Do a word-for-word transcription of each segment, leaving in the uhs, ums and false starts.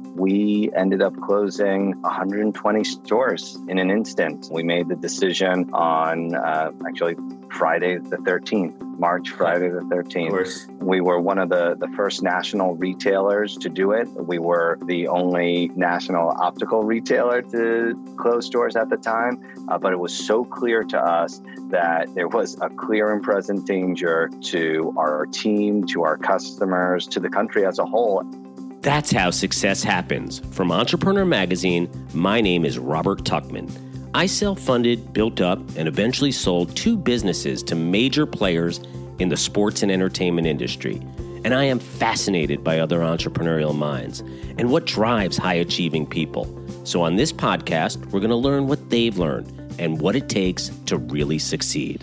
We ended up closing one hundred twenty stores in an instant. We made the decision on uh, actually Friday the thirteenth, March Friday the thirteenth. Of course. We were one of the, the first national retailers to do it. We were the only national optical retailer to close stores at the time. Uh, but it was so clear to us that there was a clear and present danger to our team, to our customers, to the country as a whole. That's how success happens. From Entrepreneur Magazine, my name is Robert Tuchman. I self-funded, built up, and eventually sold two businesses to major players in the sports and entertainment industry. And I am fascinated by other entrepreneurial minds and what drives high-achieving people. So on this podcast, we're going to learn what they've learned and what it takes to really succeed.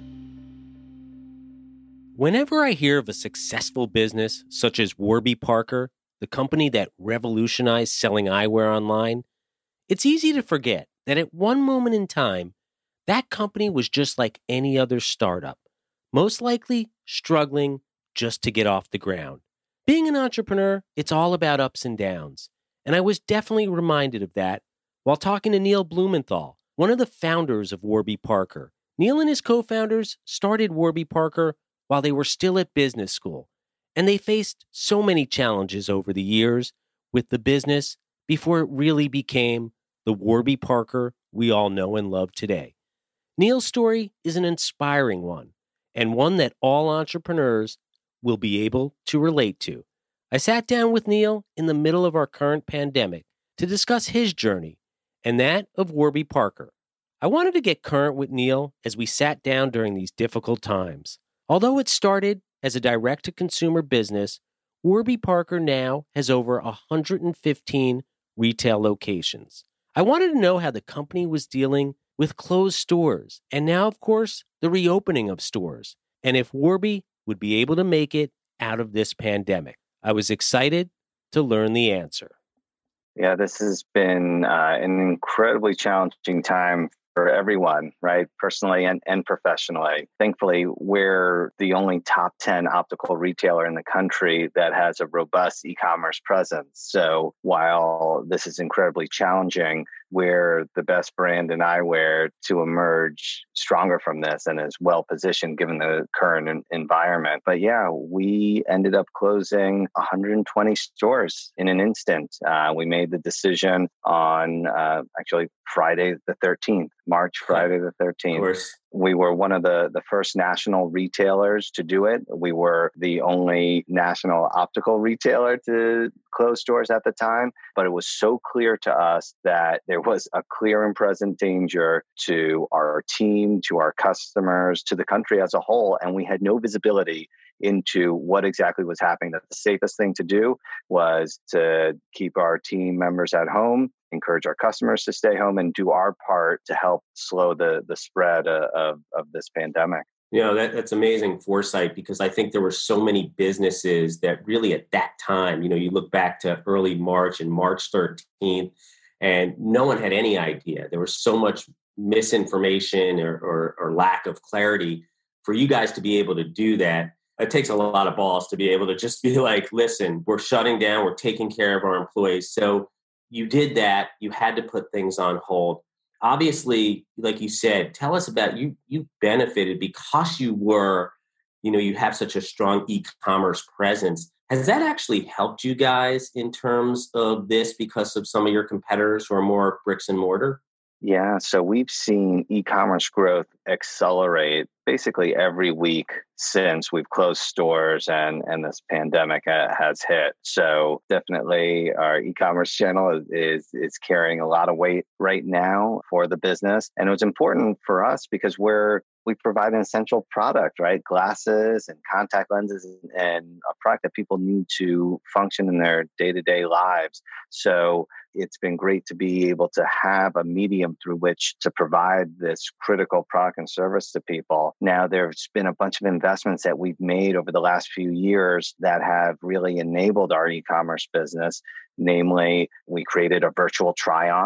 Whenever I hear of a successful business such as Warby Parker, the company that revolutionized selling eyewear online, it's easy to forget that at one moment in time, that company was just like any other startup, most likely struggling just to get off the ground. Being an entrepreneur, it's all about ups and downs, and I was definitely reminded of that while talking to Neil Blumenthal, one of the founders of Warby Parker. Neil and his co-founders started Warby Parker while they were still at business school, and they faced so many challenges over the years with the business before it really became the Warby Parker we all know and love today. Neil's story is an inspiring one, and one that all entrepreneurs will be able to relate to. I sat down with Neil in the middle of our current pandemic to discuss his journey and that of Warby Parker. I wanted to get current with Neil as we sat down during these difficult times. Although it started as a direct-to-consumer business, Warby Parker now has over one hundred fifteen retail locations. I wanted to know how the company was dealing with closed stores, and now, of course, the reopening of stores, and if Warby would be able to make it out of this pandemic. I was excited to learn the answer. Yeah, this has been uh, an incredibly challenging time for everyone, right? Personally and, and professionally. Thankfully, we're the only top ten optical retailer in the country that has a robust e-commerce presence. So while this is incredibly challenging, we're the best brand in eyewear to emerge stronger from this and is well positioned given the current en- environment. But yeah, we ended up closing one hundred twenty stores in an instant. Uh, we made the decision on uh, actually Friday the thirteenth, March Friday the thirteenth. Of course. We were one of the, the first national retailers to do it. We were the only national optical retailer to close stores at the time. But it was so clear to us that there was a clear and present danger to our team, to our customers, to the country as a whole. And we had no visibility into what exactly was happening. That the safest thing to do was to keep our team members at home, encourage our customers to stay home, and do our part to help slow the, the spread of, of, of this pandemic. You know, that, that's amazing foresight, because I think there were so many businesses that really at that time, you know, you look back to early March and March thirteenth, and no one had any idea. There was so much misinformation or, or, or lack of clarity. For you guys to be able to do that, it takes a lot of balls to be able to just be like, listen, we're shutting down, we're taking care of our employees. So you did that. You had to put things on hold. Obviously, like you said, tell us about you. You benefited because you were, you know, you have such a strong e-commerce presence. Has that actually helped you guys in terms of this because of some of your competitors who are more bricks and mortar? Yeah, so we've seen e-commerce growth accelerate basically every week since we've closed stores and, and this pandemic uh, has hit. So definitely our e-commerce channel is, is, is carrying a lot of weight right now for the business. And it was important for us because we're we provide an essential product, right? Glasses and contact lenses and a product that people need to function in their day-to-day lives. So it's been great to be able to have a medium through which to provide this critical product and service to people. Now, there's been a bunch of investments that we've made over the last few years that have really enabled our e-commerce business. Namely, we created a virtual try-on.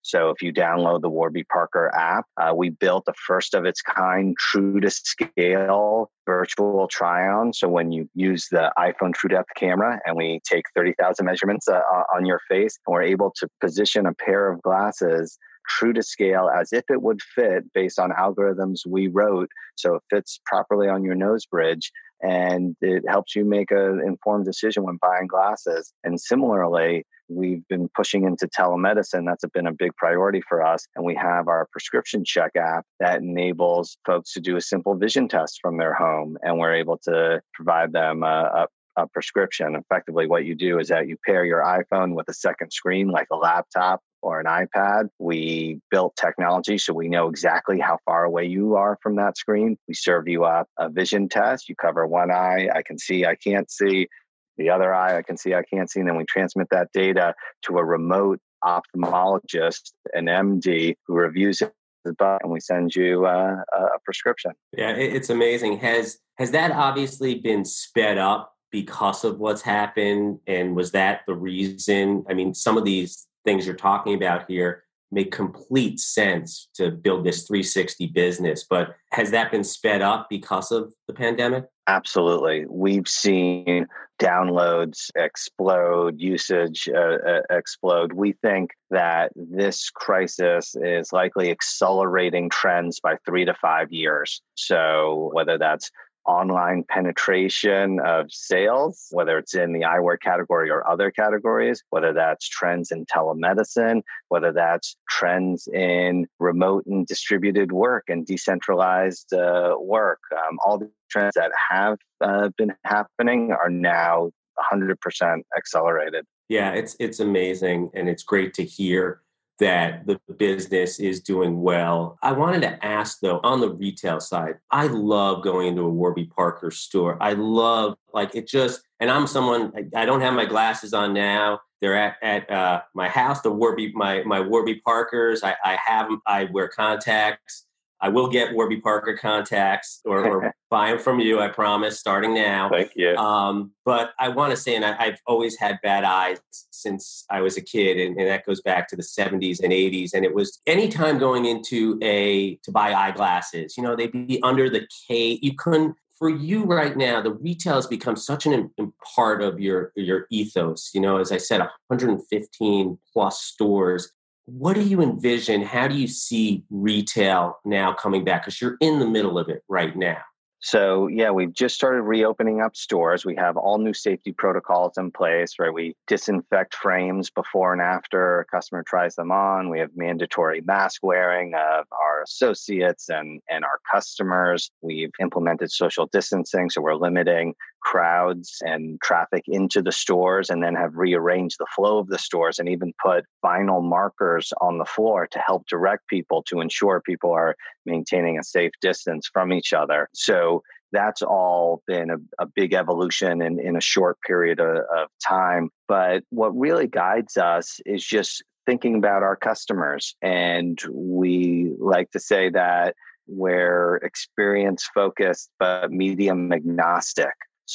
So if you download the Warby Parker app, uh, we built a first of its kind, true to scale virtual try-on. So when you use the iPhone True Depth camera and we take thirty thousand measurements uh, on your face, and we're able to position a pair of glasses true to scale as if it would fit based on algorithms we wrote. So it fits properly on your nose bridge, and it helps you make an informed decision when buying glasses. And similarly, we've been pushing into telemedicine. That's been a big priority for us. And we have our prescription check app that enables folks to do a simple vision test from their home. And we're able to provide them a, a, a prescription. Effectively, what you do is that you pair your iPhone with a second screen, like a laptop or an iPad. We built technology so we know exactly how far away you are from that screen. We serve you up a vision test. You cover one eye. I can see, I can't see. The other eye, I can see, I can't see. And then we transmit that data to a remote ophthalmologist, an M D, who reviews it, and we send you uh, a prescription. Yeah, it's amazing. Has has that obviously been sped up because of what's happened? And was that the reason? I mean, some of these things you're talking about here make complete sense to build this three sixty business, but has that been sped up because of the pandemic? Absolutely. We've seen downloads explode, usage uh, uh, explode. We think that this crisis is likely accelerating trends by three to five years. So whether that's online penetration of sales, whether it's in the eyewear category or other categories, whether that's trends in telemedicine, whether that's trends in remote and distributed work and decentralized uh, work. Um, all the trends that have uh, been happening are now one hundred percent accelerated. Yeah, it's it's amazing, and it's great to hear that the business is doing well. I wanted to ask, though, on the retail side, I love going into a Warby Parker store. I love, like, it just, and I'm someone, I don't have my glasses on now. They're at, at uh, my house, the Warby, my, my Warby Parkers. I, I have them, I wear contacts. I will get Warby Parker contacts or, or buy them from you, I promise, starting now. Thank you. Um, but I want to say, and I, I've always had bad eyes since I was a kid, and, and that goes back to the seventies and eighties. And it was anytime going into a, to buy eyeglasses, you know, they'd be under the K. You couldn't, for you right now, the retail has become such an important part of your, your ethos. You know, as I said, one hundred fifteen plus stores. What do you envision? How do you see retail now coming back? Because you're in the middle of it right now. So, yeah, we've just started reopening up stores. We have all new safety protocols in place, right? We disinfect frames before and after a customer tries them on. We have mandatory mask wearing of our associates and, and our customers. We've implemented social distancing, so we're limiting crowds and traffic into the stores, and then have rearranged the flow of the stores and even put vinyl markers on the floor to help direct people to ensure people are maintaining a safe distance from each other. So that's all been a, a big evolution in, in a short period of, of time. But what really guides us is just thinking about our customers. And we like to say that we're experience focused, but medium agnostic.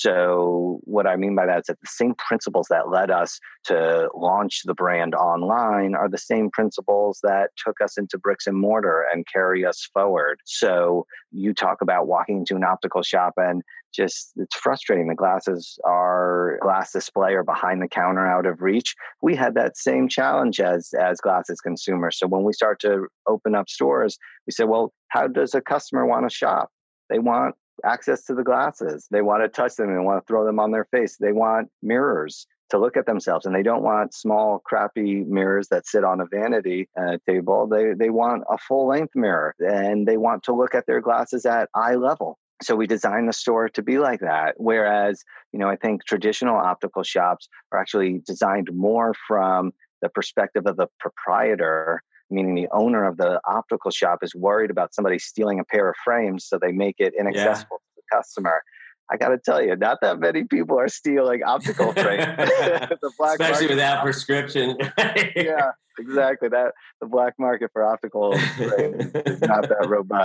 So what I mean by that is that the same principles that led us to launch the brand online are the same principles that took us into bricks and mortar and carry us forward. So you talk about walking into an optical shop and just, it's frustrating. The glasses are glass display or behind the counter out of reach. We had that same challenge as, as glasses consumers. So when we start to open up stores, we said, well, how does a customer want to shop? They want access to the glasses. They want to touch them and want to throw them on their face. They want mirrors to look at themselves, and they don't want small, crappy mirrors that sit on a vanity uh, table. They they want a full-length mirror, and they want to look at their glasses at eye level. So we designed the store to be like that. Whereas, you know, I think traditional optical shops are actually designed more from the perspective of the proprietor, meaning the owner of the optical shop is worried about somebody stealing a pair of frames, so they make it inaccessible yeah. to the customer. I got to tell you, not that many people are stealing optical frames. the black Especially without prescription. Yeah, exactly. That the black market for optical frames is not that robust.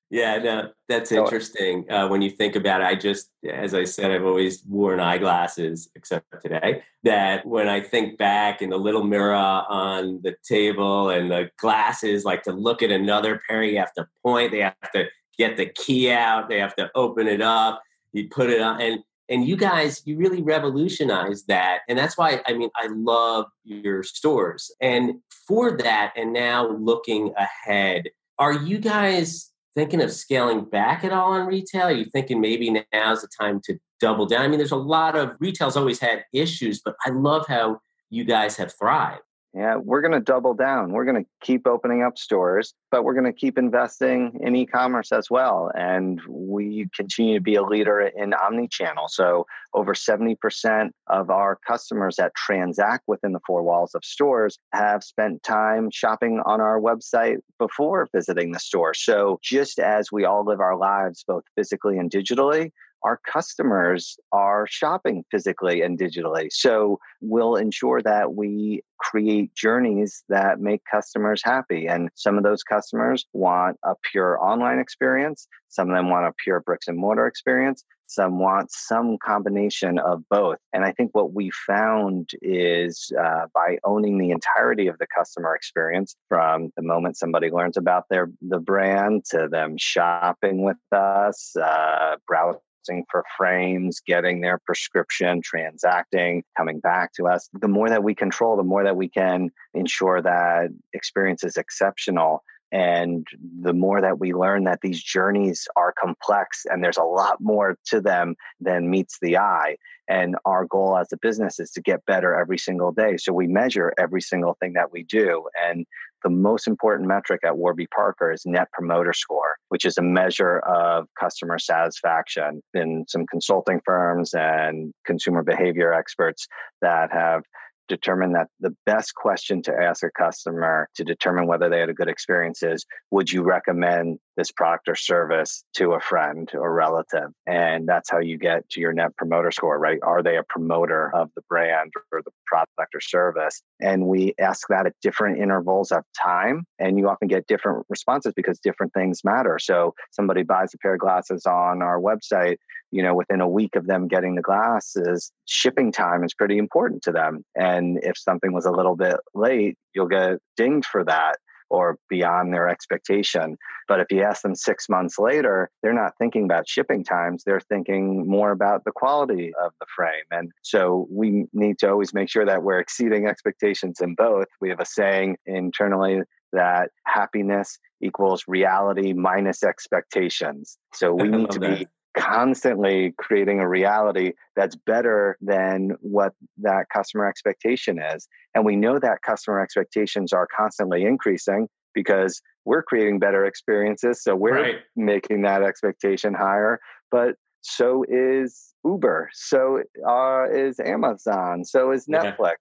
Yeah, no, that's So interesting. Uh, when you think about it, I just, as I said, I've always worn eyeglasses, except for today. That when I think back in the little mirror on the table and the glasses, like to look at another pair, you have to point, they have to get the key out, they have to open it up, you put it on. And, and you guys, you really revolutionized that. And that's why, I mean, I love your stores. And for that, and now looking ahead, are you guys thinking of scaling back at all on retail? Are you thinking maybe now's the time to double down? I mean, there's a lot of retail's always had issues, but I love how you guys have thrived. yeah, we're going to double down. We're going to keep opening up stores, but we're going to keep investing in e-commerce as well. And we continue to be a leader in omni-channel. So over seventy percent of our customers that transact within the four walls of stores have spent time shopping on our website before visiting the store. So just as we all live our lives, both physically and digitally, our customers are shopping physically and digitally. So we'll ensure that we create journeys that make customers happy. And some of those customers want a pure online experience. Some of them want a pure bricks and mortar experience. Some want some combination of both. And I think what we found is uh, by owning the entirety of the customer experience, from the moment somebody learns about their the brand to them shopping with us, uh, browsing for frames, getting their prescription, transacting, coming back to us. The more that we control, the more that we can ensure that experience is exceptional. And the more that we learn that these journeys are complex and there's a lot more to them than meets the eye. And our goal as a business is to get better every single day. So we measure every single thing that we do. And the most important metric at Warby Parker is Net Promoter Score, which is a measure of customer satisfaction. In some consulting firms and consumer behavior experts that have determined that the best question to ask a customer to determine whether they had a good experience is, would you recommend this product or service to a friend or relative? And that's how you get to your Net Promoter Score, right? Are they a promoter of the brand or the product or service? And we ask that at different intervals of time. And you often get different responses because different things matter. So somebody buys a pair of glasses on our website, you know, within a week of them getting the glasses, shipping time is pretty important to them. And if something was a little bit late, you'll get dinged for that or beyond their expectation. But if you ask them six months later, they're not thinking about shipping times. They're thinking more about the quality of the frame. And so we need to always make sure that we're exceeding expectations in both. We have a saying internally that happiness equals reality minus expectations. So we need to that. be constantly creating a reality that's better than what that customer expectation is. And we know that customer expectations are constantly increasing because we're creating better experiences. So we're Right. making that expectation higher. But so is Uber. So uh, is Amazon. So is Netflix. Yeah.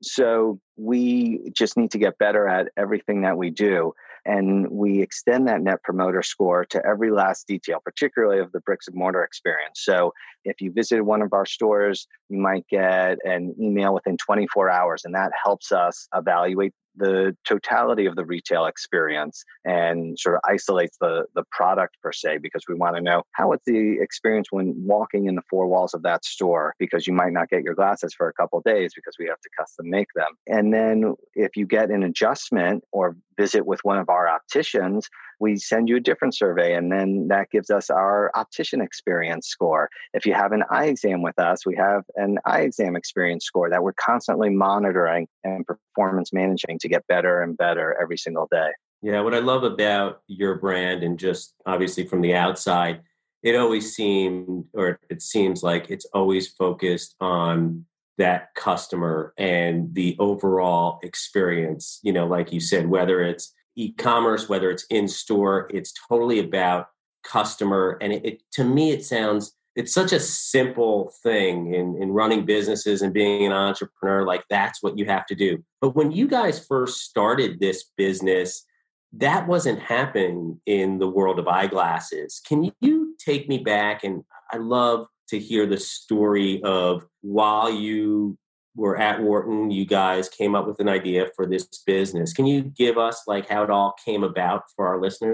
So we just need to get better at everything that we do. And we extend that Net Promoter Score to every last detail, particularly of the bricks and mortar experience. So if you visited one of our stores, you might get an email within twenty-four hours, and that helps us evaluate the totality of the retail experience and sort of isolates the, the product per se, because we want to know how it's the experience when walking in the four walls of that store, because you might not get your glasses for a couple of days because we have to custom make them. And then if you get an adjustment or visit with one of our opticians, we send you a different survey, and then that gives us our optician experience score. If you have an eye exam with us, we have an eye exam experience score that we're constantly monitoring and performance managing to get better and better every single day. Yeah, what I love about your brand, and just obviously from the outside, it always seemed, or it seems like it's always focused on that customer and the overall experience. You know, like you said, whether it's e-commerce, whether it's in store, it's totally about customer. And it, it to me, it sounds, it's such a simple thing in, in running businesses and being an entrepreneur. Like, that's what you have to do. But when you guys first started this business, that wasn't happening in the world of eyeglasses. Can you take me back? And I love to hear the story of, while you were at Wharton, you guys came up with an idea for this business. Can you give us like how it all came about for our listeners?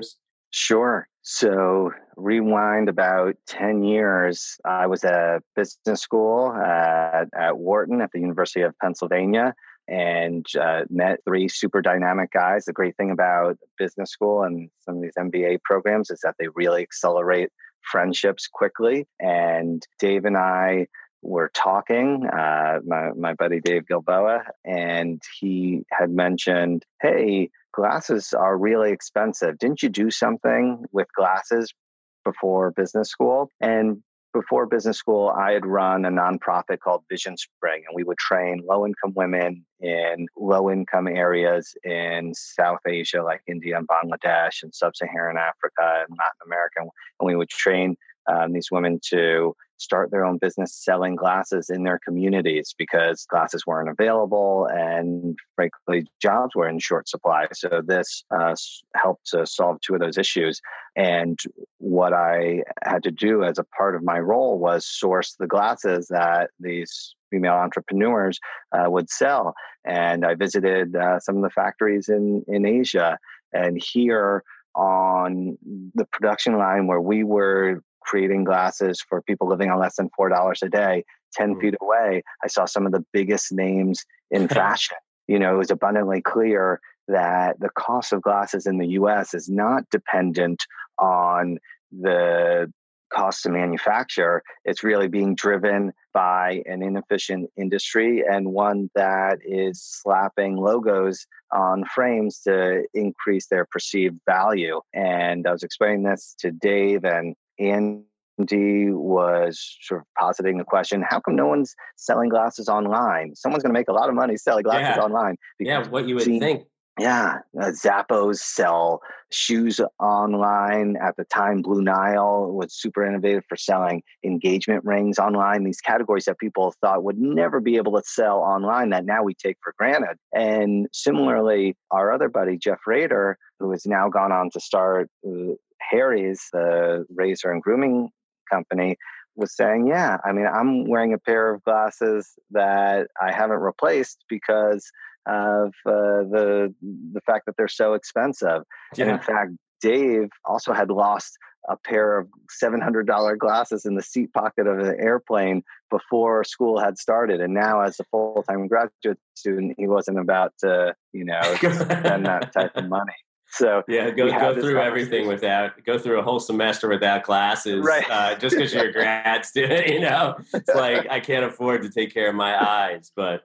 Sure. So rewind about ten years, I was at business school at, at Wharton at the University of Pennsylvania and uh, met three super dynamic guys. The great thing about business school and some of these M B A programs is that they really accelerate friendships quickly. And Dave and I were talking, uh, my, my buddy Dave Gilboa, and he had mentioned, hey, glasses are really expensive. Didn't you do something with glasses before business school? And before business school, I had run a nonprofit called Vision Spring, and we would train low-income women in low-income areas in South Asia, like India and Bangladesh and Sub-Saharan Africa and Latin America. And we would train um, these women to start their own business selling glasses in their communities because glasses weren't available and frankly, jobs were in short supply. So this uh, helped to solve two of those issues. And what I had to do as a part of my role was source the glasses that these female entrepreneurs uh, would sell. And I visited uh, some of the factories in, in Asia, and here on the production line where we were creating glasses for people living on less than four dollars a day, ten mm. feet away, I saw some of the biggest names in fashion. You know, it was abundantly clear that the cost of glasses in the U S is not dependent on the cost to manufacture. It's really being driven by an inefficient industry and one that is slapping logos on frames to increase their perceived value. And I was explaining this to Dave, and Andy was sort of positing the question, how come no one's selling glasses online? Someone's going to make a lot of money selling glasses yeah. online. Yeah, what you would seeing, think. Yeah, uh, Zappos sell shoes online. At the time, Blue Nile was super innovative for selling engagement rings online. These categories that people thought would never be able to sell online that now we take for granted. And similarly, our other buddy, Jeff Rader, who has now gone on to start uh, Harry's, the razor and grooming company, was saying, yeah, I mean, I'm wearing a pair of glasses that I haven't replaced because of uh, the the fact that they're so expensive. Yeah. And in fact, Dave also had lost a pair of seven hundred dollars glasses in the seat pocket of an airplane before school had started. And now as a full-time graduate student, he wasn't about to, you know, spend that type of money. So yeah, go go through everything without, go through a whole semester without classes, right. uh, just because you're a grad student, you know, it's like, I can't afford to take care of my eyes, but.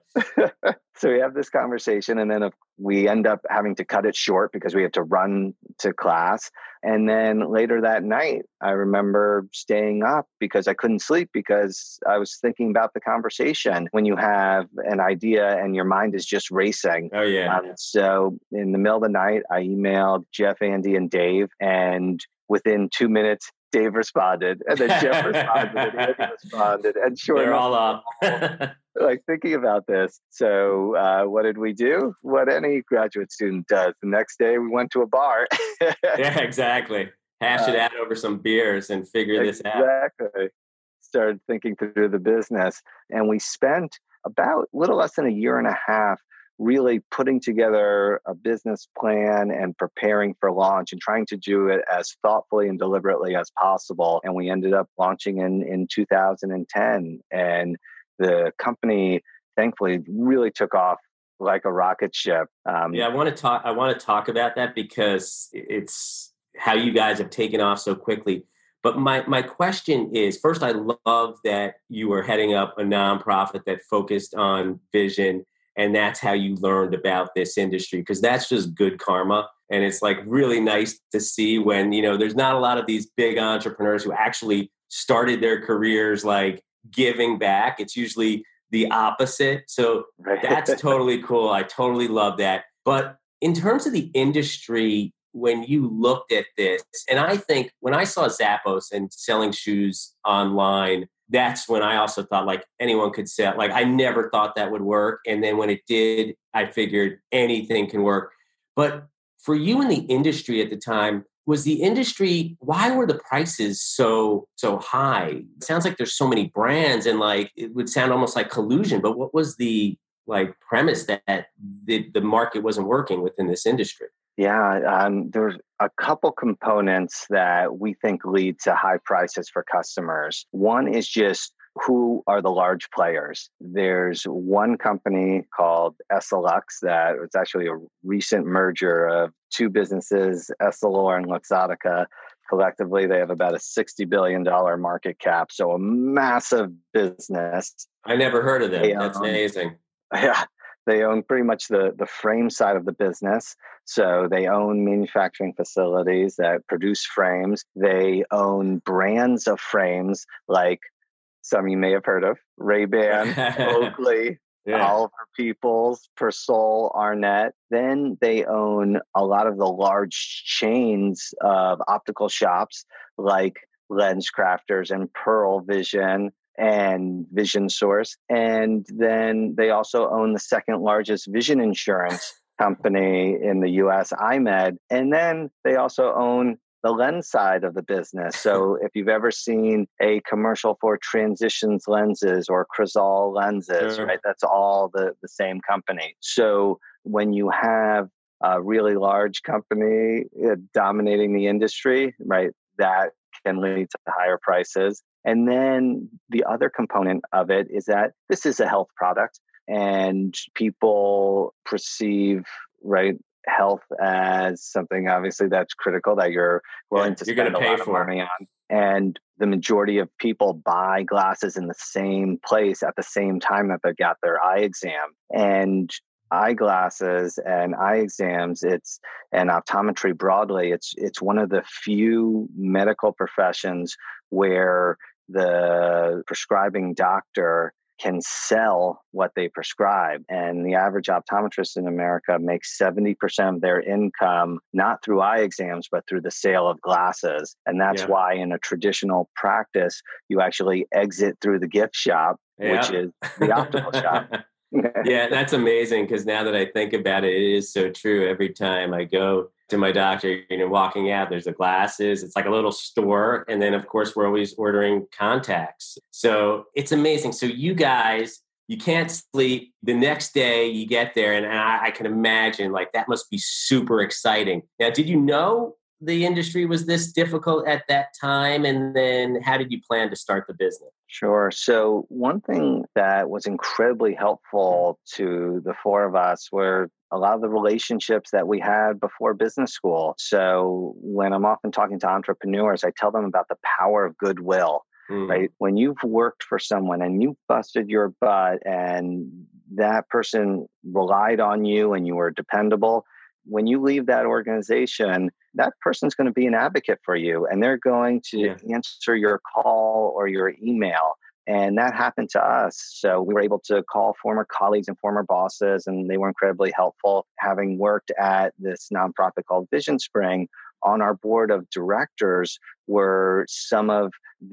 So we have this conversation, and then we end up having to cut it short because we have to run to class. And then later that night, I remember staying up because I couldn't sleep because I was thinking about the conversation when you have an idea and your mind is just racing. Oh, yeah. Um, so in the middle of the night, I emailed Jeff, Andy, and Dave. And within two minutes, Dave responded, and then Jeff responded, and Andy responded. And sure They're enough, all up. like thinking about this. So uh, what did we do? What any graduate student does. The next day we went to a bar. Yeah, exactly. Hash it uh, out over some beers and figure exactly. this out. Exactly. Started thinking through the business. And we spent about a little less than a year and a half really putting together a business plan and preparing for launch and trying to do it as thoughtfully and deliberately as possible. And we ended up launching in, in two thousand ten. And the company, thankfully, really took off like a rocket ship. Um, yeah, I want to talk. I want to talk about that because it's how you guys have taken off so quickly. But my my question is: first, I love that you were heading up a nonprofit that focused on vision, and that's how you learned about this industry. Because that's just good karma, and it's like really nice to see when you know there's not a lot of these big entrepreneurs who actually started their careers like giving back. It's usually the opposite. So that's totally cool. I totally love that. But in terms of the industry, when you looked at this, and I think when I saw Zappos and selling shoes online, that's when I also thought like anyone could sell. Like I never thought that would work. And then when it did, I figured anything can work. But for you in the industry at the time, was the industry, why were the prices so so high? It sounds like there's so many brands and like it would sound almost like collusion, but what was the like premise that the, the market wasn't working within this industry? Yeah, um, there's a couple components that we think lead to high prices for customers. One is just who are the large players. There's one company called Essilux that was actually a recent merger of two businesses, Essilor and Luxottica. Collectively, they have about a sixty billion dollars market cap, so a massive business. I never heard of them. They, That's um, amazing. Yeah, they own pretty much the, the frame side of the business. So they own manufacturing facilities that produce frames. They own brands of frames like some you may have heard of, Ray-Ban, Oakley, Yeah. Oliver Peoples, Persol, Arnett. Then they own a lot of the large chains of optical shops like Lens Crafters and Pearl Vision and Vision Source. And then they also own the second largest vision insurance company in the U S, iMed. And then they also own the lens side of the business. So if you've ever seen a commercial for Transitions lenses or Crizal lenses, Sure. right, that's all the, the same company. So when you have a really large company uh, dominating the industry, right, that can lead to higher prices. And then the other component of it is that this is a health product and people perceive, right, health as something obviously that's critical that you're willing Yeah, to you're spend gonna a pay lot of for. money on. And the majority of people buy glasses in the same place at the same time that they got their eye exam. And eyeglasses and eye exams, it's and optometry broadly, it's it's one of the few medical professions where the prescribing doctor can sell what they prescribe. And the average optometrist in America makes seventy percent of their income, not through eye exams, but through the sale of glasses. And that's Yeah. why in a traditional practice, you actually exit through the gift shop, which Yeah. is the optical shop. Yeah, that's amazing because now that I think about it, it is so true. Every time I go to my doctor, you know, walking out, there's the glasses. It's like a little store. And then, of course, we're always ordering contacts. So it's amazing. So you guys, you can't sleep. The next day you get there, and I, I can imagine like that must be super exciting. Now, did you know the industry was this difficult at that time? And then how did you plan to start the business? Sure. So one thing that was incredibly helpful to the four of us were a lot of the relationships that we had before business school. So when I'm often talking to entrepreneurs, I tell them about the power of goodwill, Mm. right? When you've worked for someone and you busted your butt and that person relied on you and you were dependable, when you leave that organization, that person's going to be an advocate for you and they're going to Yeah. answer your call or your email. And that happened to us. So we were able to call former colleagues and former bosses, and they were incredibly helpful. Having worked at this nonprofit called Vision Spring, on our board of directors were some of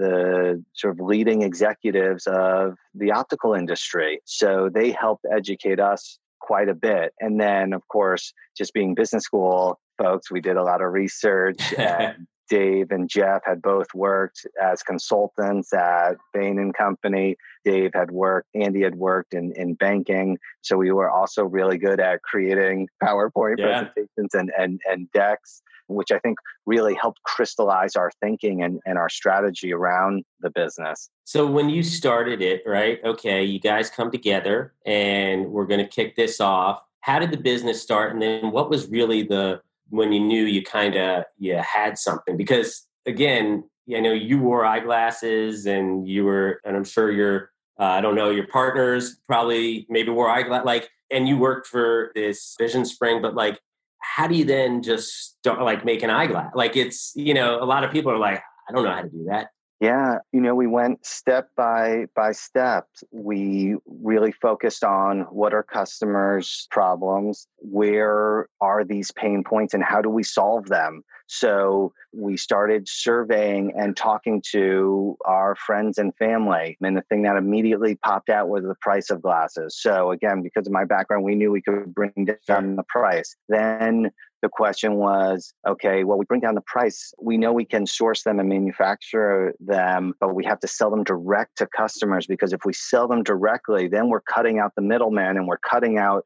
the sort of leading executives of the optical industry. So they helped educate us quite a bit. And then, of course, just being business school folks, we did a lot of research. And Dave and Jeff had both worked as consultants at Bain and Company. Dave had worked, Andy had worked in, in banking. So we were also really good at creating PowerPoint Yeah. presentations and, and, and decks, which I think really helped crystallize our thinking and, and our strategy around the business. So when you started it, right? Okay, you guys come together and we're going to kick this off. How did the business start? And then what was really the, when you knew you kind of, you had something? Because again, I know you wore eyeglasses and you were, and I'm sure your, uh, I don't know, your partners probably maybe wore eyeglasses, like, and you worked for this Vision Spring, but like, how do you then just start like make an eyeglass? Like it's, you know, a lot of people are like, I don't know how to do that. Yeah, you know, we went step by by step. We really focused on what are customers' problems, where are these pain points, and how do we solve them? So we started surveying and talking to our friends and family. And the thing that immediately popped out was the price of glasses. So again, because of my background, we knew we could bring down the price. Then the question was, okay, well, we bring down the price. We know we can source them and manufacture them, but we have to sell them direct to customers, because if we sell them directly, then we're cutting out the middleman and we're cutting out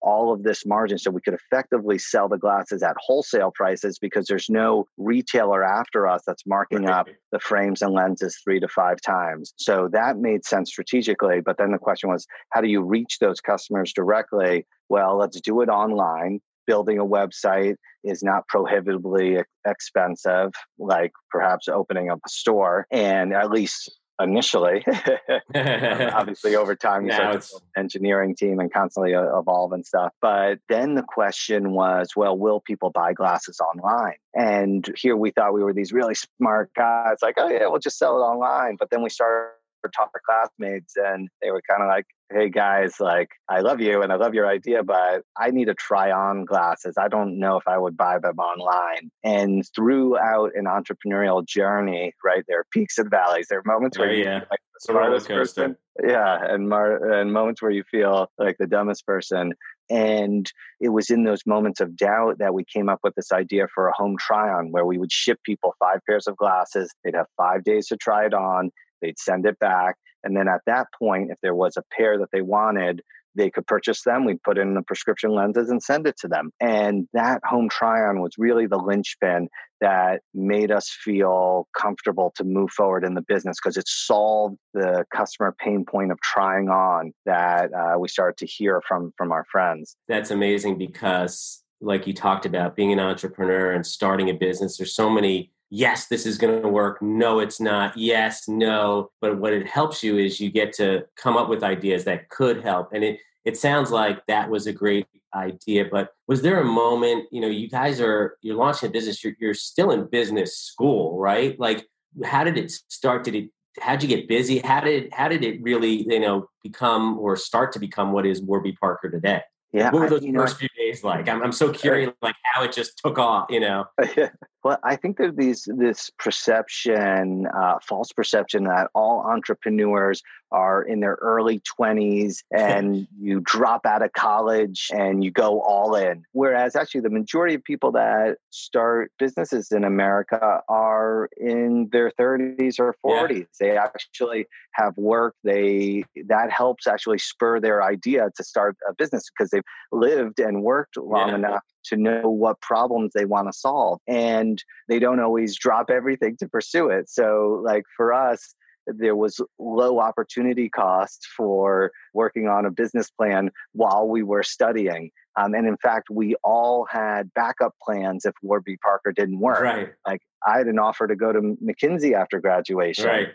all of this margin. So we could effectively sell the glasses at wholesale prices because there's no retailer after us that's marking Right. up the frames and lenses three to five times. So that made sense strategically. But then the question was, how do you reach those customers directly? Well, let's do it online. Building a website is not prohibitively expensive, like perhaps opening up a store, and at least initially. Obviously, over time, you Now start to it's- build an engineering team and constantly uh, evolve and stuff. But then the question was, well, will people buy glasses online? And here we thought we were these really smart guys, like, oh yeah, we'll just sell it online. But then we started to talk to classmates, and they were kind of like, hey guys, like, I love you and I love your idea, but I need to try on glasses. I don't know if I would buy them online. And throughout an entrepreneurial journey, right, there are peaks and valleys. There are moments where Oh, you yeah. feel like the It's a roller smartest coaster. person. Yeah. And, mar- and moments where you feel like the dumbest person. And it was in those moments of doubt that we came up with this idea for a home try-on where we would ship people five pairs of glasses. They'd have five days to try it on. They'd send it back. And then at that point, if there was a pair that they wanted, they could purchase them. We'd put in the prescription lenses and send it to them. And that home try-on was really the linchpin that made us feel comfortable to move forward in the business because it solved the customer pain point of trying on that uh, we started to hear from, from our friends. That's amazing because, like you talked about, being an entrepreneur and starting a business, there's so many yes, this is going to work. No, it's not. Yes, no. But what it helps you is you get to come up with ideas that could help. And it, it sounds like that was a great idea. But was there a moment, you know, you guys are, you're launching a business, you're, you're still in business school, right? Like, how did it start? Did it, how'd you get busy? How did, how did it really, you know, become or start to become what is Warby Parker today? Yeah. What were those I, you first know, few days like? I'm, I'm so curious, like how it just took off, you know? Well, I think there's these this perception, uh, false perception that all entrepreneurs are in their early twenties and you drop out of college and you go all in. Whereas actually the majority of people that start businesses in America are in their thirties or forties. Yeah. They actually have work. They that helps actually spur their idea to start a business because they've lived and worked long yeah. enough to know what problems they want to solve. And they don't always drop everything to pursue it. So like for us, there was low opportunity cost for working on a business plan while we were studying. Um, and in fact, we all had backup plans if Warby Parker didn't work. Right. Like I had an offer to go to McKinsey after graduation. Right.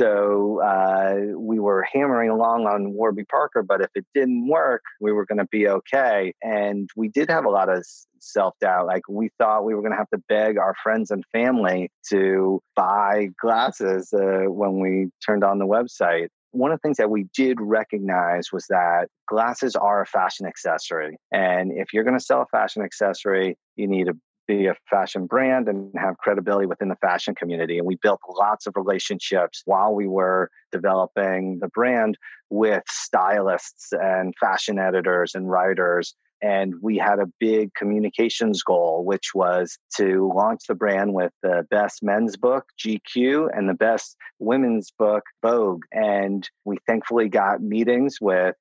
So uh, we were hammering along on Warby Parker, but if it didn't work, we were going to be okay. And we did have a lot of self-doubt. Like we thought we were going to have to beg our friends and family to buy glasses uh, when we turned on the website. One of the things that we did recognize was that glasses are a fashion accessory. And if you're going to sell a fashion accessory, you need to be a fashion brand and have credibility within the fashion community. And we built lots of relationships while we were developing the brand with stylists and fashion editors and writers. And we had a big communications goal, which was to launch the brand with the best men's book, G Q, and the best women's book, Vogue. And we thankfully got meetings with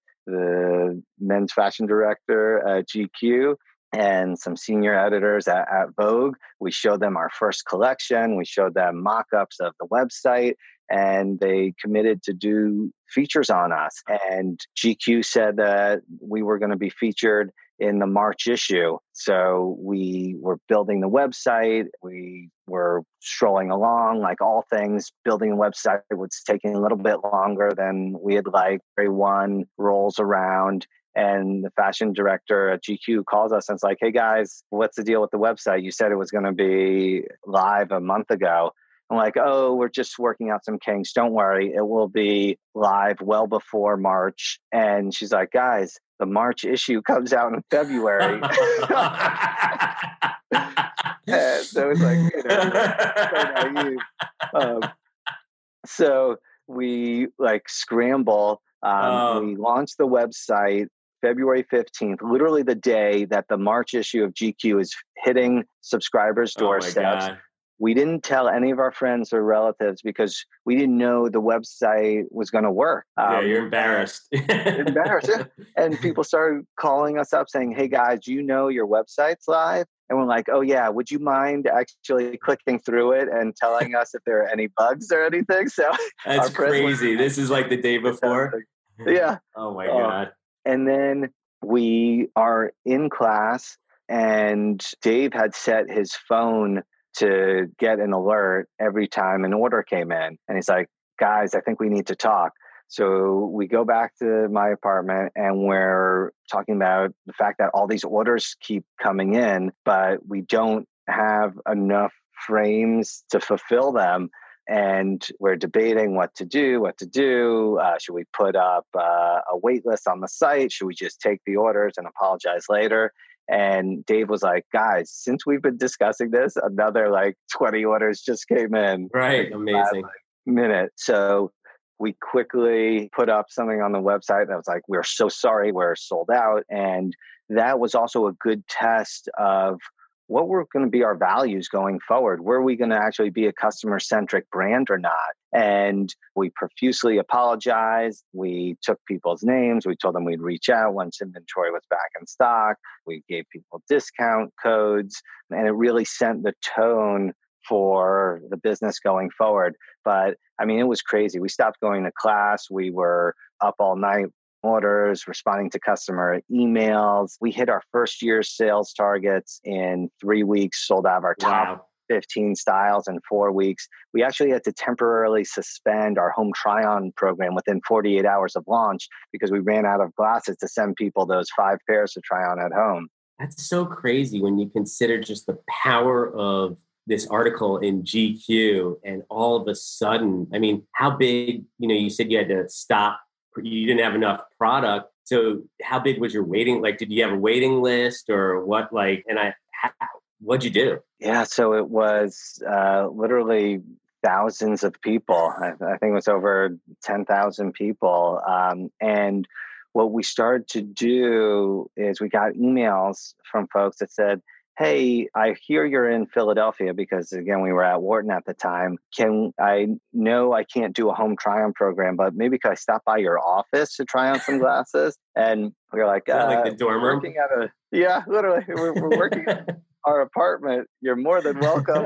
the men's fashion director at G Q and some senior editors at, at Vogue. We showed them our first collection. We showed them mock-ups of the website, and they committed to do features on us. And G Q said that we were going to be featured in the March issue. So we were building the website. We were strolling along, like all things. Building a website was taking a little bit longer than we had liked. Everyone rolls around. And the fashion director at G Q calls us and it's like, hey guys, what's the deal with the website? You said it was going to be live a month ago. I'm like, oh, we're just working out some kinks. Don't worry. It will be live well before March. And she's like, guys, the March issue comes out in February. And so it's like, you know, so naive. Um, so we like scramble. Um, um, we launched the website February fifteenth, literally the day that the March issue of G Q is hitting subscribers' doorsteps. Oh we didn't tell any of our friends or relatives because we didn't know the website was going to work. Um, yeah, you're embarrassed. embarrassed. And people started calling us up saying, hey guys, do you know your website's live? And we're like, oh yeah, would you mind actually clicking through it and telling us if there are any bugs or anything? So that's crazy. This is like the day before. Yeah. Oh my God. Uh, and then we are in class and Dave had set his phone to get an alert every time an order came in. And he's like, guys, I think we need to talk. So we go back to my apartment and we're talking about the fact that all these orders keep coming in, but we don't have enough frames to fulfill them. And we're debating what to do, what to do. Uh, should we put up uh, a wait list on the site? Should we just take the orders and apologize later? And Dave was like, guys, since we've been discussing this, another like twenty orders just came in. Right. Amazing. Minute. So we quickly put up something on the website that was like, we're so sorry, we're sold out. And that was also a good test of what were going to be our values going forward. Were we going to actually be a customer-centric brand or not? And we profusely apologized. We took people's names. We told them we'd reach out once inventory was back in stock. We gave people discount codes, and it really set the tone for the business going forward. But I mean, it was crazy. We stopped going to class. We were up all night, orders, responding to customer emails. We hit our first year sales targets in three weeks, sold out of our top wow. fifteen styles in four weeks. We actually had to temporarily suspend our home try-on program within forty-eight hours of launch because we ran out of glasses to send people those five pairs to try on at home. That's so crazy when you consider just the power of this article in G Q, and all of a sudden, I mean, how big, you know, you said you had to stop, you didn't have enough product. So how big was your waiting? Like, did you have a waiting list or what? Like, and I, how, what'd you do? Yeah. So it was uh, literally thousands of people. I, I think it was over ten thousand people. Um, and what we started to do is we got emails from folks that said, hey, I hear you're in Philadelphia because, again, we were at Wharton at the time. Can I know I can't do a home try-on program, but maybe could I stop by your office to try on some glasses? And we were like, uh, like the dorm room? Working at a, yeah, literally, we're, we're working at our apartment. You're more than welcome.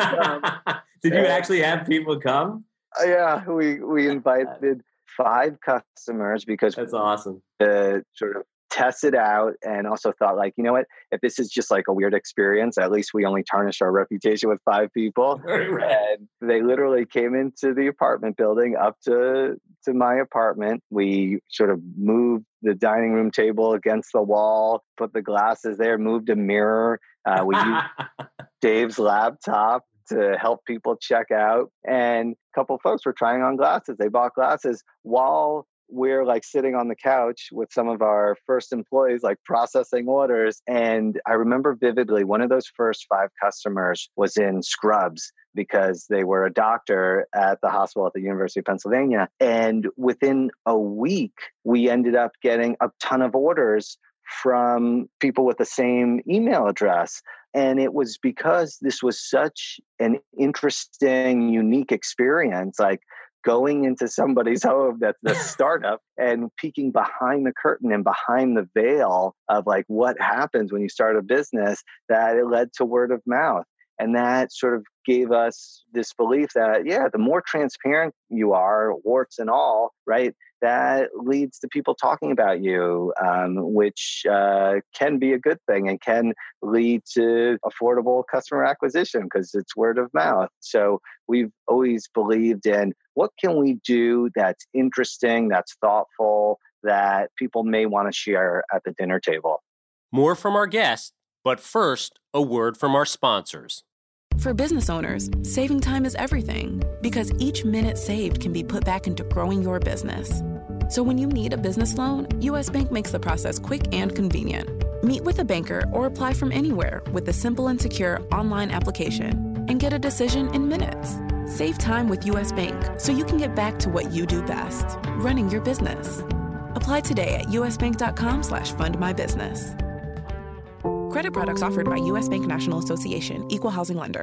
Did you actually have people come? Uh, yeah, we, we invited five customers because that's awesome. To sort of test it out, and also thought like, you know what, if this is just like a weird experience, at least we only tarnished our reputation with five people. Right. And they literally came into the apartment building up to to my apartment. We sort of moved the dining room table against the wall, put the glasses there, moved a mirror. Uh, we used Dave's laptop to help people check out, and a couple folks were trying on glasses. They bought glasses while we're like sitting on the couch with some of our first employees, like processing orders. And I remember vividly, one of those first five customers was in scrubs because they were a doctor at the hospital at the University of Pennsylvania. And within a week, we ended up getting a ton of orders from people with the same email address. And it was because this was such an interesting, unique experience. Like, going into somebody's home that's the startup and peeking behind the curtain and behind the veil of like what happens when you start a business, that it led to word of mouth. And that sort of gave us this belief that, yeah, the more transparent you are, warts and all, right, that leads to people talking about you, um, which uh, can be a good thing and can lead to affordable customer acquisition because it's word of mouth. So we've always believed in what can we do that's interesting, that's thoughtful, that people may want to share at the dinner table. More from our guest, but first, a word from our sponsors. For business owners, saving time is everything because each minute saved can be put back into growing your business. So when you need a business loan, U S Bank makes the process quick and convenient. Meet with a banker or apply from anywhere with a simple and secure online application and get a decision in minutes. Save time with U S Bank so you can get back to what you do best, running your business. Apply today at usbank.com slash fundmybusiness. Credit products offered by U S Bank National Association, Equal Housing Lender.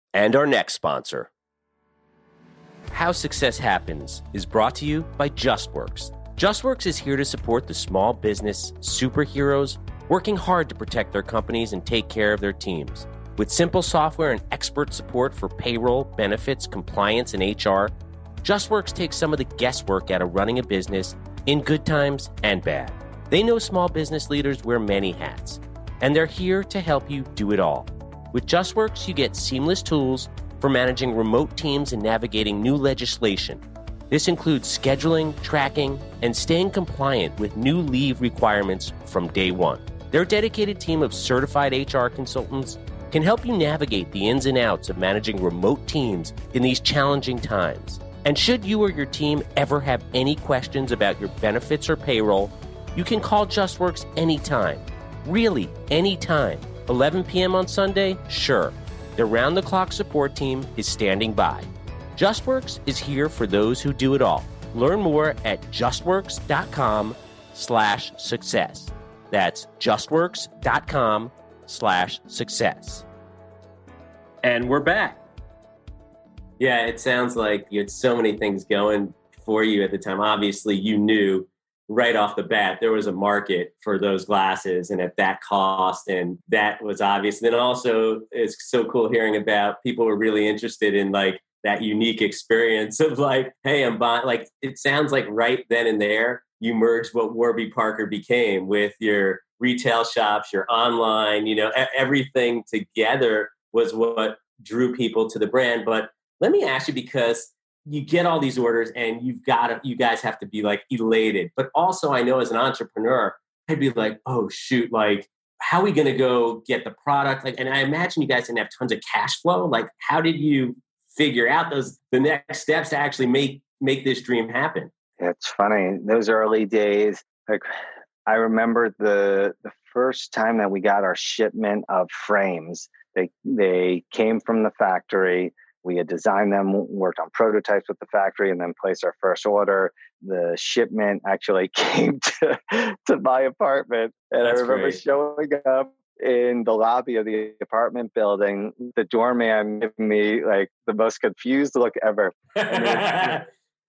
And our next sponsor. How Success Happens is brought to you by JustWorks. JustWorks is here to support the small business superheroes working hard to protect their companies and take care of their teams. With simple software and expert support for payroll, benefits, compliance, and H R, JustWorks takes some of the guesswork out of running a business in good times and bad. They know small business leaders wear many hats, and they're here to help you do it all. With JustWorks, you get seamless tools for managing remote teams and navigating new legislation. This includes scheduling, tracking, and staying compliant with new leave requirements from day one. Their dedicated team of certified H R consultants can help you navigate the ins and outs of managing remote teams in these challenging times. And should you or your team ever have any questions about your benefits or payroll, you can call JustWorks anytime. Really, anytime. eleven p.m. on Sunday? Sure. Their round-the-clock support team is standing by. JustWorks is here for those who do it all. Learn more at justworks.com slash success. That's justworks.com slash success. And we're back. Yeah, it sounds like you had so many things going for you at the time. Obviously, you knew right off the bat there was a market for those glasses and at that cost, and that was obvious. Then also, it's so cool hearing about people were really interested in like that unique experience of like, hey, I'm buying. Like, it sounds like right then and there, you merged what Warby Parker became with your retail shops, your online, you know, everything together was what drew people to the brand. But let me ask you, because you get all these orders and you've got to, you guys have to be like elated. But also I know as an entrepreneur, I'd be like, oh shoot, like how are we going to go get the product? Like, and I imagine you guys didn't have tons of cash flow. Like, how did you figure out those, the next steps to actually make, make this dream happen? It's funny. Those early days, like I remember the the first time that we got our shipment of frames. They they came from the factory. We had designed them, worked on prototypes with the factory, and then placed our first order. The shipment actually came to, to my apartment. And That's I remember great. showing up in the lobby of the apartment building, the doorman giving me like the most confused look ever. And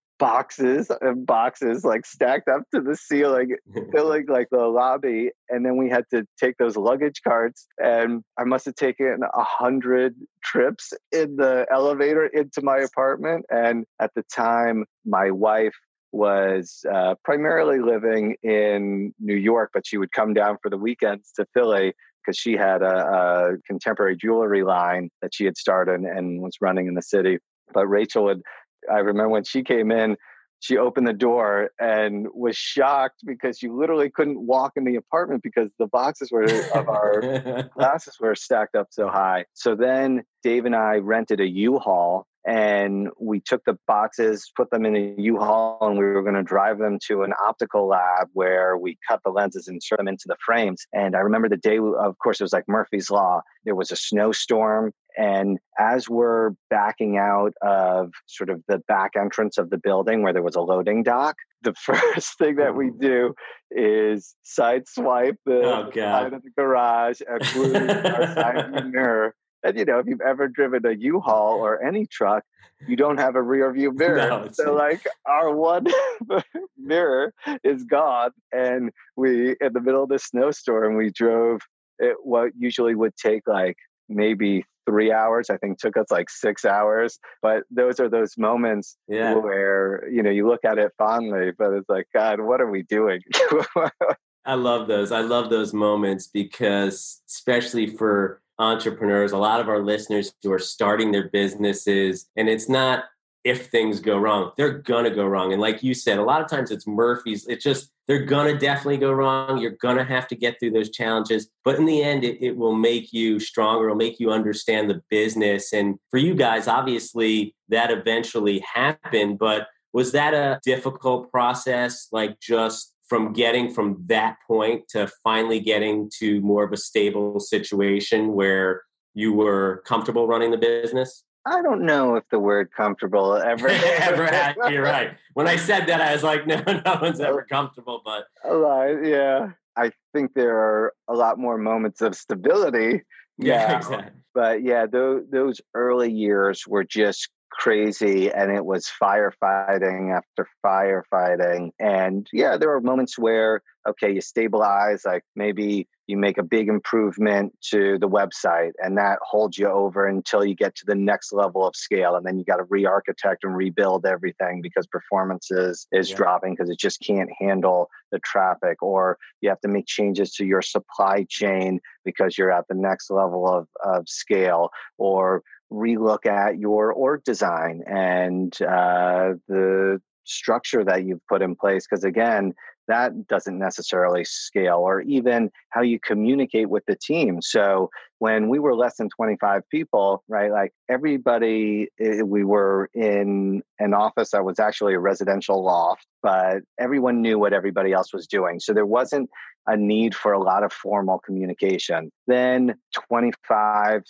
boxes and boxes like stacked up to the ceiling, filling like the lobby. And then we had to take those luggage carts, and I must have taken a hundred trips in the elevator into my apartment. And at the time, my wife was uh, primarily living in New York, but she would come down for the weekends to Philly because she had a, a contemporary jewelry line that she had started and was running in the city. But Rachel would I remember when she came in, she opened the door and was shocked because you literally couldn't walk in the apartment because the boxes were of our glasses were stacked up so high. So then Dave and I rented a U-Haul, and we took the boxes, put them in a U-Haul, and we were going to drive them to an optical lab where we cut the lenses and insert them into the frames. And I remember the day, of course, it was like Murphy's Law. There was a snowstorm. And as we're backing out of sort of the back entrance of the building where there was a loading dock, the first thing that we do is side swipe the oh, side of the garage and glue our side view mirror. And, you know, if you've ever driven a U-Haul or any truck, you don't have a rear view mirror. No, so like our one mirror is gone. And we, in the middle of the snowstorm, we drove it, what usually would take like maybe three hours. I think took us like six hours. But those are those moments yeah. where, you know, you look at it fondly, but it's like, God, what are we doing? I love those. I love those moments because especially for entrepreneurs, a lot of our listeners who are starting their businesses, and it's not if things go wrong, they're going to go wrong. And like you said, a lot of times it's Murphy's. It's just, they're going to definitely go wrong. You're going to have to get through those challenges. But in the end, it, it will make you stronger. It'll make you understand the business. And for you guys, obviously that eventually happened. But was that a difficult process? Like just from getting from that point to finally getting to more of a stable situation where you were comfortable running the business? I don't know if the word comfortable ever. ever had, you're right. When I said that, I was like, no, no one's ever comfortable. But right, yeah. I think there are a lot more moments of stability Yeah, Yeah. exactly. But yeah, those, those early years were just crazy, and it was firefighting after firefighting. And yeah, there were moments where, okay, you stabilize, like maybe you make a big improvement to the website, and that holds you over until you get to the next level of scale. And then you got to re-architect and rebuild everything because performance is, is Yeah. dropping because it just can't handle the traffic. Or you have to make changes to your supply chain because you're at the next level of, of scale, or relook at your org design and uh, the structure that you've put in place. Because again, that doesn't necessarily scale, or even how you communicate with the team. So when we were less than twenty-five people, right, like everybody, we were in an office that was actually a residential loft, but everyone knew what everybody else was doing. So there wasn't a need for a lot of formal communication. Then twenty-five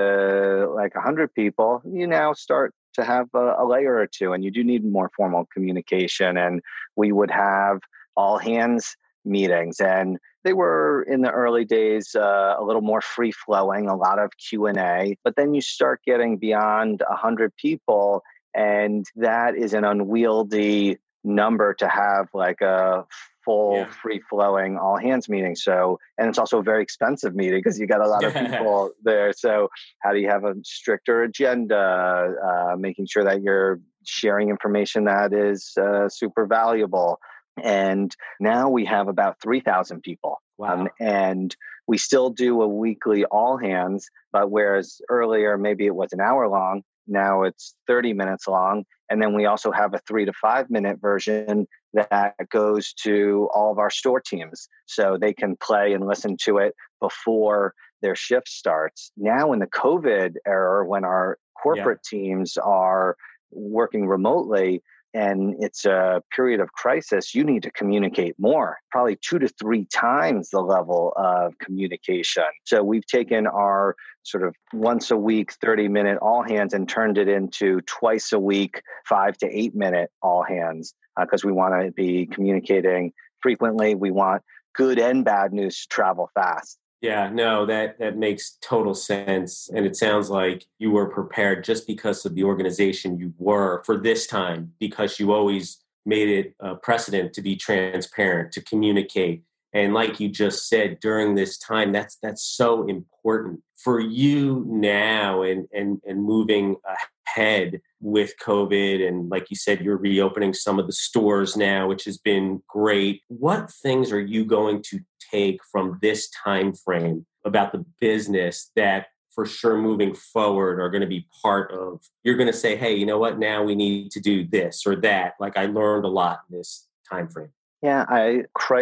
to like one hundred people, you now start to have a, a layer or two, and you do need more formal communication. And we would have all hands meetings, and they were in the early days uh, a little more free flowing, a lot of Q and A. But then you start getting beyond one hundred people, and that is an unwieldy number to have like a full Yeah. free flowing all hands meeting. So, and it's also a very expensive meeting because you got a lot of people there. So how do you have a stricter agenda, uh, making sure that you're sharing information that is uh, super valuable? And now we have about three thousand people. Wow. Um, and we still do a weekly all hands, but whereas earlier maybe it was an hour long, now it's thirty minutes long. And then we also have a three to five minute version that goes to all of our store teams, so they can play and listen to it before their shift starts. Now in the COVID era, when our corporate yeah. teams are working remotely, and it's a period of crisis, you need to communicate more, probably two to three times the level of communication. So we've taken our sort of once a week, thirty minute all hands and turned it into twice a week, five to eight minute all hands, because uh, we want to be communicating frequently. We want good and bad news to travel fast. Yeah, no, that, that makes total sense. And it sounds like you were prepared just because of the organization you were for this time, because you always made it a precedent to be transparent, to communicate. And like you just said, during this time, that's that's so important for you now, and and and moving ahead with COVID. And like you said, you're reopening some of the stores now, which has been great. What things are you going to take from this time frame about the business that for sure moving forward are going to be part of, you're going to say, hey, you know what, now we need to do this or that? Like, I learned a lot in this time frame. Yeah, I,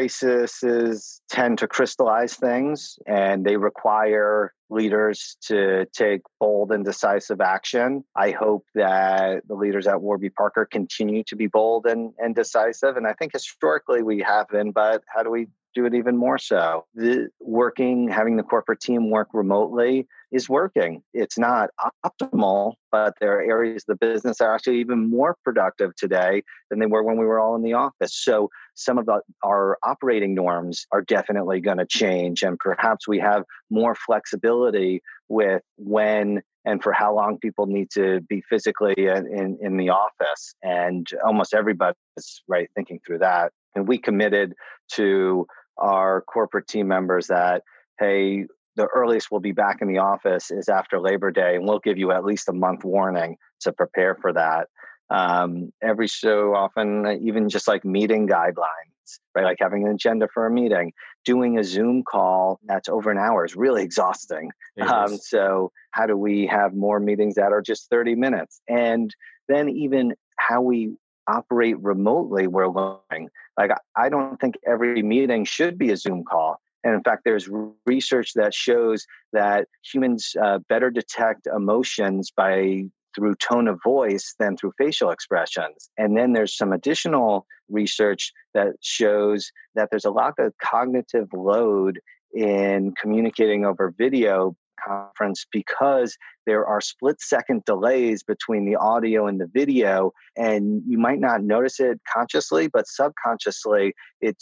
crises tend to crystallize things, and they require leaders to take bold and decisive action. I hope that the leaders at Warby Parker continue to be bold and, and decisive. And I think historically we have been, but how do we do it even more so? The working, having the corporate team work remotely is working. It's not optimal, but there are areas of the business that are actually even more productive today than they were when we were all in the office. So some of the, our operating norms are definitely going to change, and perhaps we have more flexibility with when and for how long people need to be physically in, in, in the office. And almost everybody is right thinking through that. And we committed to our corporate team members that, hey, the earliest we'll be back in the office is after Labor Day, and we'll give you at least a month warning to prepare for that. Um, every so often, even just like meeting guidelines, right? Like having an agenda for a meeting, doing a Zoom call that's over an hour is really exhausting. Um, so how do we have more meetings that are just thirty minutes? And then even how we operate remotely, we're learning. Like, I don't think every meeting should be a Zoom call. And in fact, there's research that shows that humans uh, better detect emotions by through tone of voice than through facial expressions. And then there's some additional research that shows that there's a lot of cognitive load in communicating over video conference because there are split second delays between the audio and the video. And you might not notice it consciously, but subconsciously, it's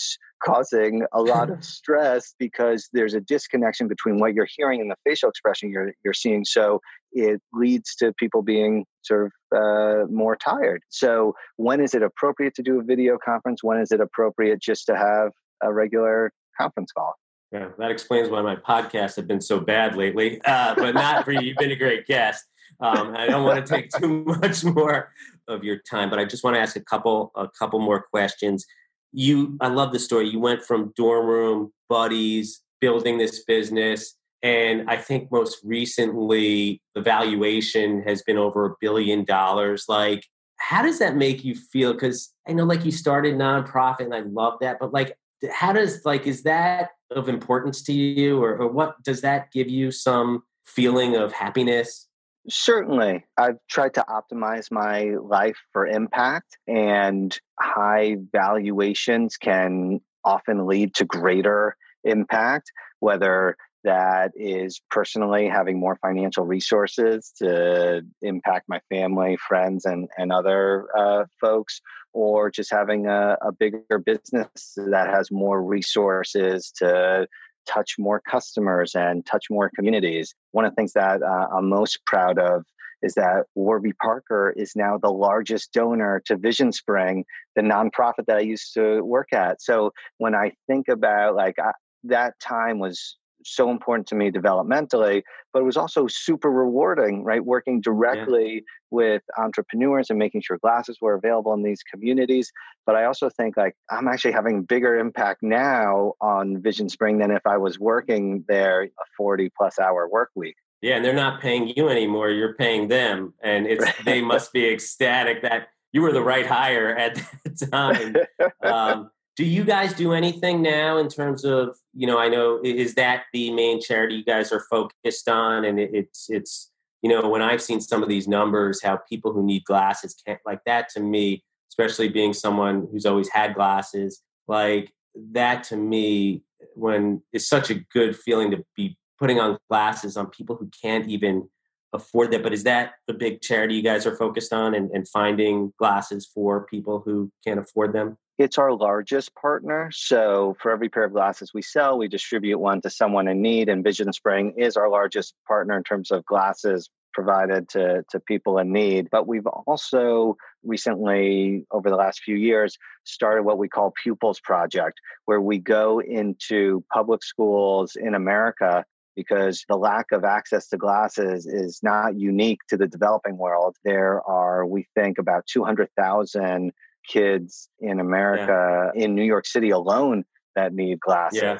causing a lot of stress because there's a disconnection between what you're hearing and the facial expression you're you're seeing. So it leads to people being sort of uh, more tired. So when is it appropriate to do a video conference? When is it appropriate just to have a regular conference call? Yeah, that explains why my podcasts have been so bad lately, uh, but not for you. You've been a great guest. Um, I don't want to take too much more of your time, but I just want to ask a couple, a couple more questions. You, I love the story. You went from dorm room buddies, building this business, and I think most recently the valuation has been over a billion dollars. Like, how does that make you feel? Because I know, like, you started nonprofit, and I love that, but like, how does like is that of importance to you, or, or what does that give you some feeling of happiness? Certainly. I've tried to optimize my life for impact, and high valuations can often lead to greater impact, whether that is personally having more financial resources to impact my family, friends, and, and other uh, folks, or just having a, a bigger business that has more resources to touch more customers and touch more communities. One of the things that uh, I'm most proud of is that Warby Parker is now the largest donor to Vision Spring, the nonprofit that I used to work at. So when I think about like I, that time was so important to me developmentally, but it was also super rewarding, right? Working directly yeah. with entrepreneurs and making sure glasses were available in these communities. But I also think like I'm actually having bigger impact now on Vision Spring than if I was working there a forty plus hour work week. Yeah. And they're not paying you anymore. You're paying them. And it's, they must be ecstatic that you were the right hire at that time. Um, Do you guys do anything now in terms of, you know, I know, is that the main charity you guys are focused on? And it, it's, it's, you know, when I've seen some of these numbers, how people who need glasses can't, like that to me, especially being someone who's always had glasses, like that to me, when it's such a good feeling to be putting on glasses on people who can't even afford that. But is that the big charity you guys are focused on, and, and finding glasses for people who can't afford them? It's our largest partner. So for every pair of glasses we sell, we distribute one to someone in need. And Vision Spring is our largest partner in terms of glasses provided to, to people in need. But we've also recently, over the last few years, started what we call Pupils Project, where we go into public schools in America, because the lack of access to glasses is not unique to the developing world. There are, we think, about two hundred thousand kids in America, yeah. in New York City alone, that need glasses. Yeah.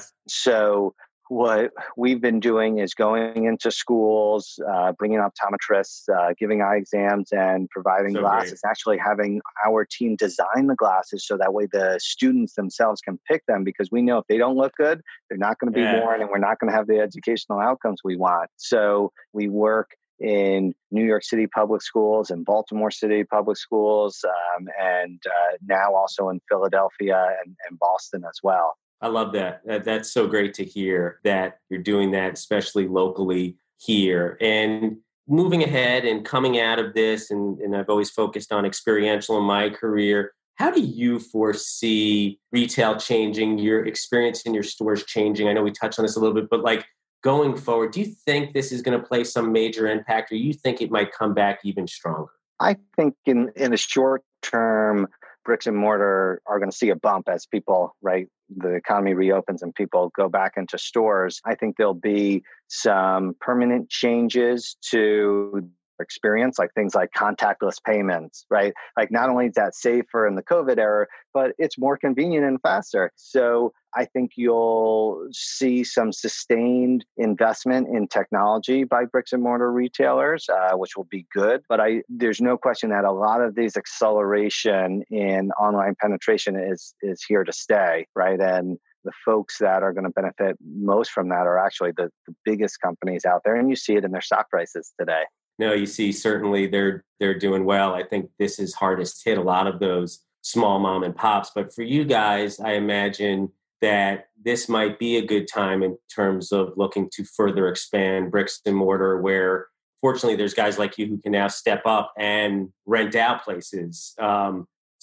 So what we've been doing is going into schools, uh, bringing optometrists, uh, giving eye exams, and providing so glasses, great. Actually having our team design the glasses so that way the students themselves can pick them, because we know if they don't look good, they're not going to be yeah. worn, and we're not going to have the educational outcomes we want. So we work in New York City public schools and Baltimore City public schools, um, and uh, now also in Philadelphia and, and Boston as well. I love that. that. That's so great to hear that you're doing that, especially locally here. And moving ahead and coming out of this, and, and I've always focused on experiential in my career, how do you foresee retail changing, your experience in your stores changing? I know we touched on this a little bit, but like going forward, do you think this is going to play some major impact, or you think it might come back even stronger? I think in, in the short term, bricks and mortar are going to see a bump as people, right, the economy reopens and people go back into stores. I think there'll be some permanent changes to experience, like things like contactless payments, right? Like not only is that safer in the COVID era, but it's more convenient and faster. So I think you'll see some sustained investment in technology by bricks and mortar retailers, uh, which will be good. But I, there's no question that a lot of these acceleration in online penetration is is here to stay, right? And the folks that are going to benefit most from that are actually the, the biggest companies out there, and you see it in their stock prices today. No, you see, certainly they're they're doing well. I think this is hardest hit a lot of those small mom and pops. But for you guys, I imagine that this might be a good time in terms of looking to further expand bricks and mortar, where fortunately there's guys like you who can now step up and rent out places. Um,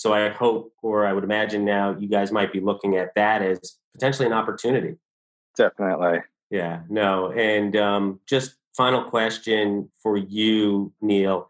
So I hope, or I would imagine now you guys might be looking at that as potentially an opportunity. Definitely. Yeah, no. And um, just final question for you, Neil,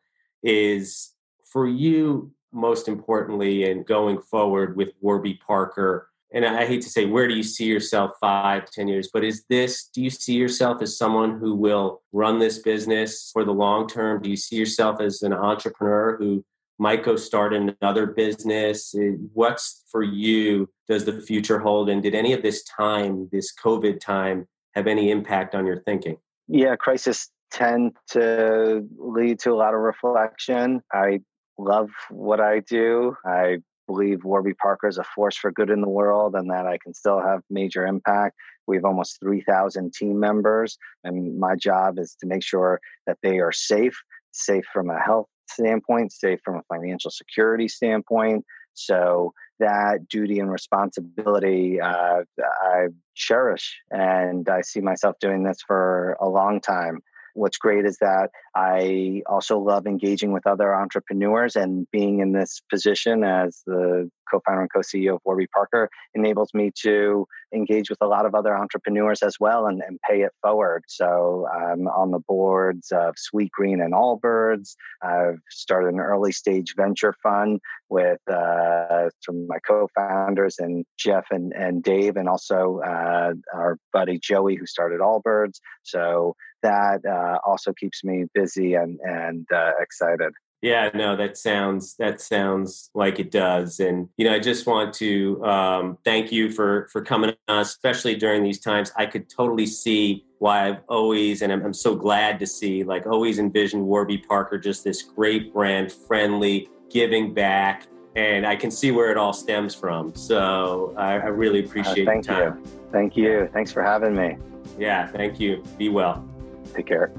is for you, most importantly, and going forward with Warby Parker, and I hate to say, where do you see yourself five, ten years? But is this, do you see yourself as someone who will run this business for the long term? Do you see yourself as an entrepreneur who might go start another business? What's for you, does the future hold? And did any of this time, this COVID time, have any impact on your thinking? Yeah, crisis tend to lead to a lot of reflection. I love what I do. I believe Warby Parker is a force for good in the world and that I can still have major impact. We have almost three thousand team members, and my job is to make sure that they are safe, safe from a health standpoint, safe from a financial security standpoint. So that duty and responsibility, uh, I cherish, and I see myself doing this for a long time. What's great is that I also love engaging with other entrepreneurs, and being in this position as the co-founder and co-C E O of Warby Parker enables me to engage with a lot of other entrepreneurs as well and, and pay it forward. So I'm on the boards of Sweetgreen and Allbirds. I've started an early stage venture fund with uh, some of my co-founders and Jeff and, and Dave, and also uh, our buddy Joey, who started Allbirds. So that uh, also keeps me busy and, and uh, excited. Yeah, no, that sounds that sounds like it does. And, you know, I just want to um, thank you for, for coming on, especially during these times. I could totally see why I've always, and I'm, I'm so glad to see, like always envisioned Warby Parker, just this great brand, friendly, giving back. And I can see where it all stems from. So I, I really appreciate uh, your time. Thank you. Thank you. Thanks for having me. Yeah, thank you. Be well. Take care.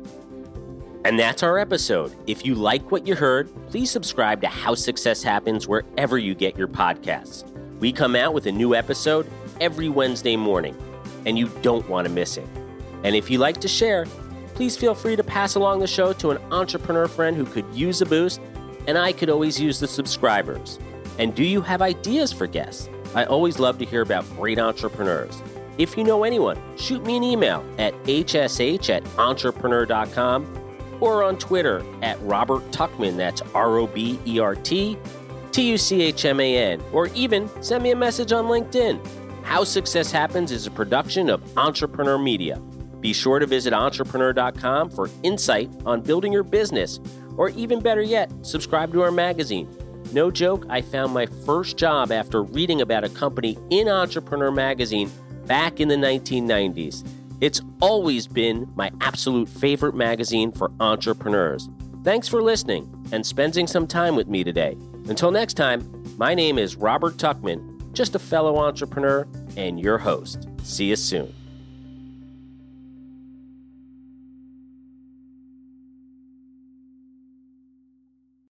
And that's our episode. If you like what you heard, please subscribe to How Success Happens wherever you get your podcasts. We come out with a new episode every Wednesday morning, and you don't want to miss it. And if you like to share, please feel free to pass along the show to an entrepreneur friend who could use a boost, and I could always use the subscribers. And do you have ideas for guests? I always love to hear about great entrepreneurs. If you know anyone, shoot me an email at h s h at entrepreneur dot com or on Twitter at Robert Tuchman, that's R O B E R T T U C H M A N, or even send me a message on LinkedIn. How Success Happens is a production of Entrepreneur Media. Be sure to visit entrepreneur dot com for insight on building your business, or even better yet, subscribe to our magazine. No joke, I found my first job after reading about a company in Entrepreneur Magazine back in the nineteen nineties. It's always been my absolute favorite magazine for entrepreneurs. Thanks for listening and spending some time with me today. Until next time, my name is Robert Tuchman, just a fellow entrepreneur and your host. See you soon.